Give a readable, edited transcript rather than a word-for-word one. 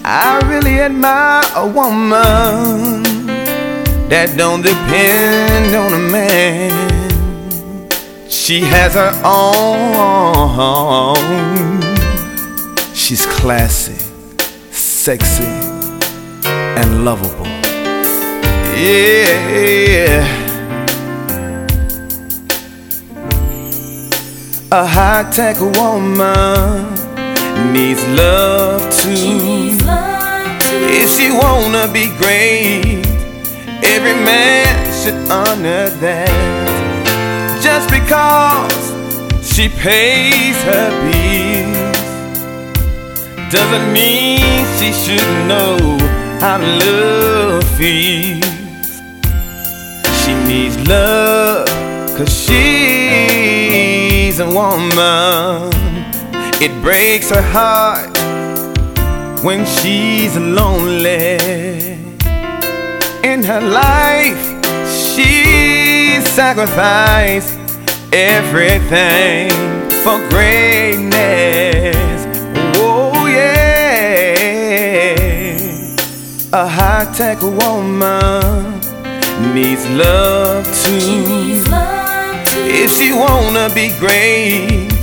I really admire a woman that don't depend on a man. She has her own. She's classy, sexy, and lovable. Yeah. A high-tech woman needs love too. If she wanna be great, every man should honor that. Just because she pays her bills doesn't mean she should know how love feels. She needs love 'cause she's a woman. It breaks her heart when she's lonely. In her life, she sacrificed everything for greatness. Oh yeah. A high-tech woman needs love too. If she wanna be great,